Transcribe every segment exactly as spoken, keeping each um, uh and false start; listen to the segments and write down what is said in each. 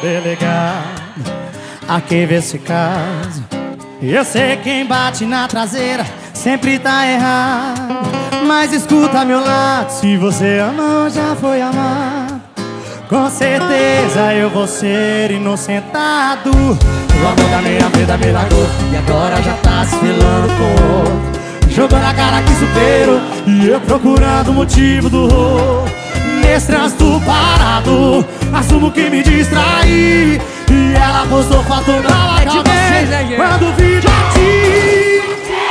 delegado, aqui vê esse caso. Eu sei quem bate na traseira sempre tá errado, mas escuta meu lado, se você amou já foi amado. Com certeza eu vou ser inocentado. O amor da minha vida me largou e agora já tá se filando com outro. Jogou na cara que superou e eu procurando o motivo do rolo. Nesse trânsito parado, assumo que me distraí e ela postou foto na like dele quando vi bati.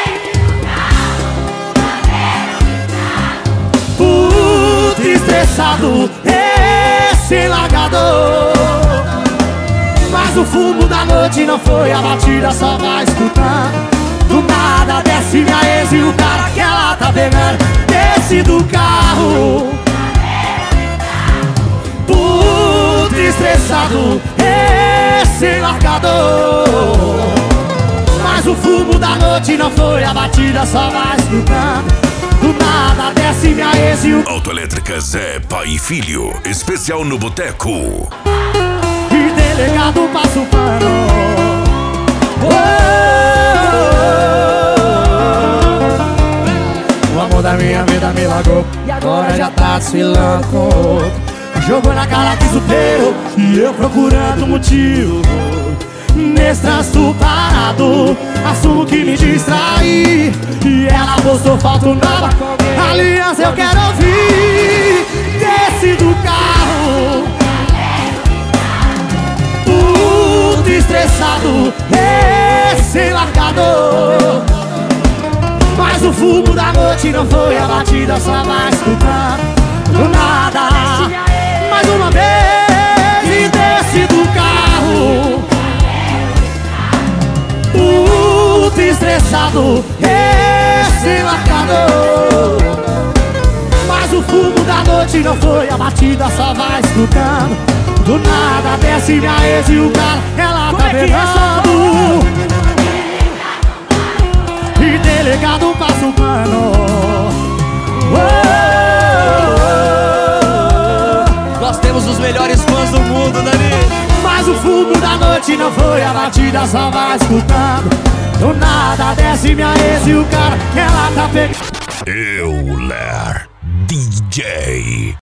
Puto estressado, esse largador. Mas o fumo da noite não foi a batida, só vai escutando. Do nada desce minha ex e o cara que ela tá pegando desce do carro. Puto estressado, esse largador. Mas o fumo da noite não foi a batida, só vai escutando. Do nada desce minha ex e o... Autoelétrica Zé, pai e filho, especial no boteco. E delegado passa o pano. O amor da minha vida me largou e agora já tá desfilando com outro. Jogou na cara que superou e eu procurando motivo. Nesse trânsito parado, assumo que me distraí e ela postou foto nova. Aliança eu quero ouvir. Desce do carro, puto estressado, esse largador. Mas o fumo da noite não foi a batida, só vai escutando. Do nada, mais uma vez e desce do carro. Puto estressado, esse largador. Mas o fumo da noite não foi a batida, só vai escutando. Do nada desce minha ex e o cara, ela tá pegando. E delegado passa o pano. Nós temos os melhores fãs do mundo, Dani. Mas o fumo da noite não foi a batida, só vai escutando. Do nada desce minha ex e o cara, ela tá pegando. Euler D J.